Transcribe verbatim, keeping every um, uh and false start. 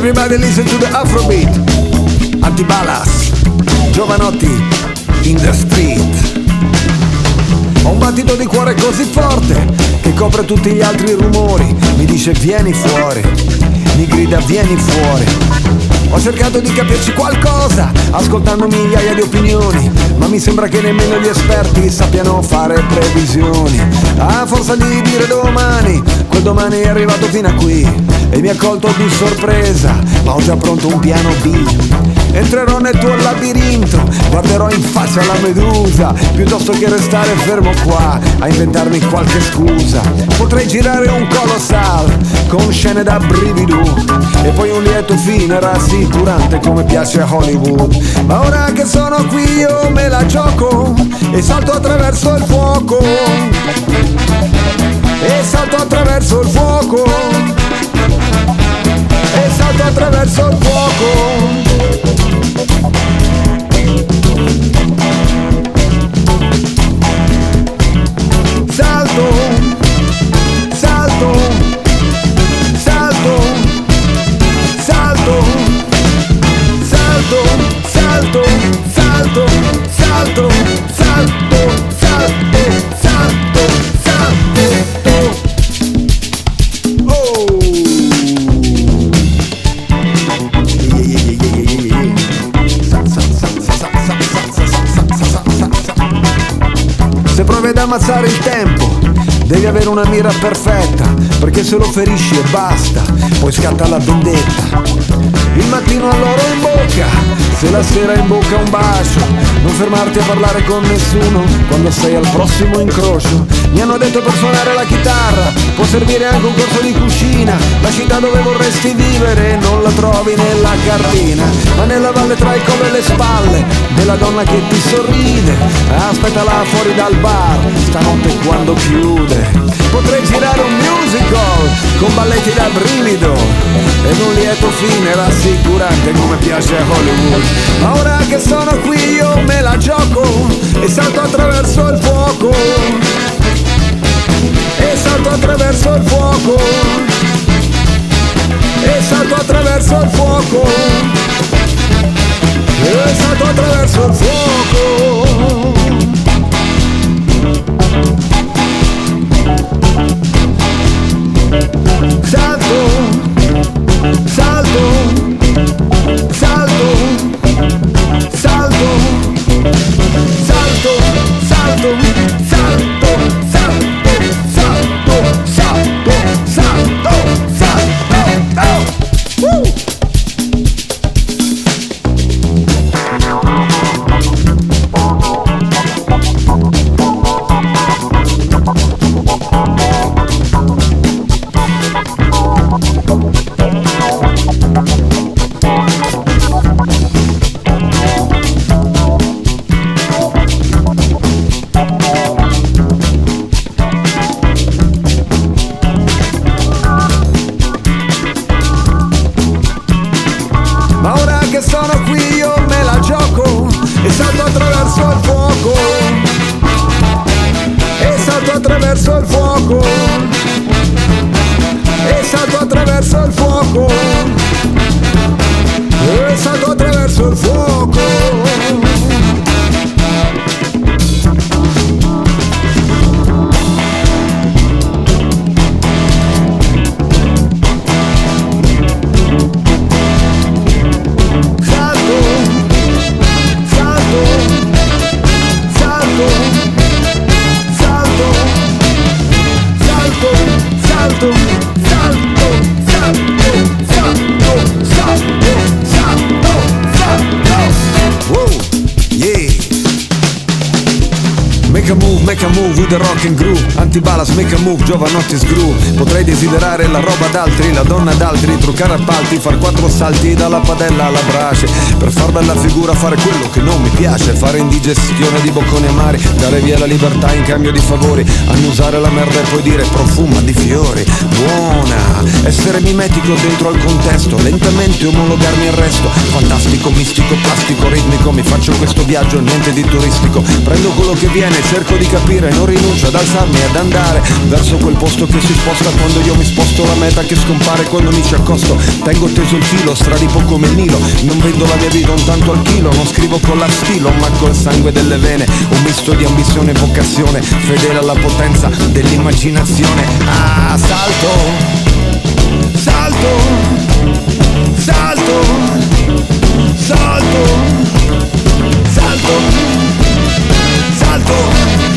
Everybody listen to the Afrobeat. Antibalas, Giovanotti in the street. Ho un battito di cuore così forte che copre tutti gli altri rumori. Mi dice vieni fuori, mi grida vieni fuori. Ho cercato di capirci qualcosa, ascoltando migliaia di opinioni, ma mi sembra che nemmeno gli esperti sappiano fare previsioni. A forza di dire domani, quel domani è arrivato fino a qui e mi ha colto di sorpresa, ma ho già pronto un piano B. Entrerò nel tuo labirinto, guarderò in faccia la medusa, piuttosto che restare fermo qua a inventarmi qualche scusa. Potrei girare un colossal con scene da brivido e poi un lieto fine rassicurante come piace a Hollywood. Ma ora che sono qui io me la gioco e salto attraverso il fuoco, e salto attraverso il fuoco, e salto attraverso il fuoco. Salto, salto, salto, salto, salto, salto, salto, salto, salto, salto, salto, salto. Oh! Se provi ad ammazzare il tempo, devi avere una mira perfetta, perché se lo ferisci e basta, poi scatta la vendetta. Il mattino all'oro in bocca, se la sera in bocca un bacio. Non fermarti a parlare con nessuno quando sei al prossimo incrocio. Mi hanno detto per suonare la chitarra può servire anche un corso di cucina. La città dove vorresti vivere non la trovi nella cartina, ma nella valle tra il collo e le spalle della donna che ti sorride. Aspettala fuori dal bar stanotte quando chiude. Potrei girare un musical con balletti da brivido ed un lieto fine rassicurante come piace a Hollywood. Ma ora che sono qui io me la gioco e salto attraverso il fuoco, e salto attraverso il fuoco, e salto attraverso il fuoco, e salto attraverso il fuoco. Salto, salto, salto, salto, salto, salto, salto, salto, salto, salto, salto, salto. Woo! Sono qui io me la gioco e salto attraverso il fuoco, e salto attraverso il fuoco, e salto attraverso il fuoco, e salto attraverso il fuoco. Make a move, make a move with the rock and groove. Antibalas, make a move, Giovanotti's groove. Potrei desiderare la roba d'altri, la donna d'altri, truccare appalti, far quattro salti dalla padella alla brace, per far bella figura, fare quello che non mi piace, fare indigestione di bocconi amari, dare via la libertà in cambio di favori, annusare la merda e poi dire profuma di fiori, buona, essere mimetico dentro al contesto, lentamente omologarmi al resto, fantastico, mistico, plastico, ritmico, mi faccio questo viaggio, niente di turistico, prendo quello che viene, cerco di capire, non rinuncio ad alzarmi e ad andare verso quel posto che si sposta quando io mi sposto, la meta che scompare quando mi ci accosto. Tengo teso il filo, stradipo come il Nilo, non vendo la mia vita un tanto al chilo, non scrivo con la stilo ma col sangue delle vene, un misto di ambizione e vocazione, fedele alla potenza dell'immaginazione. Ah, salto, salto, salto, salto, salto, salto.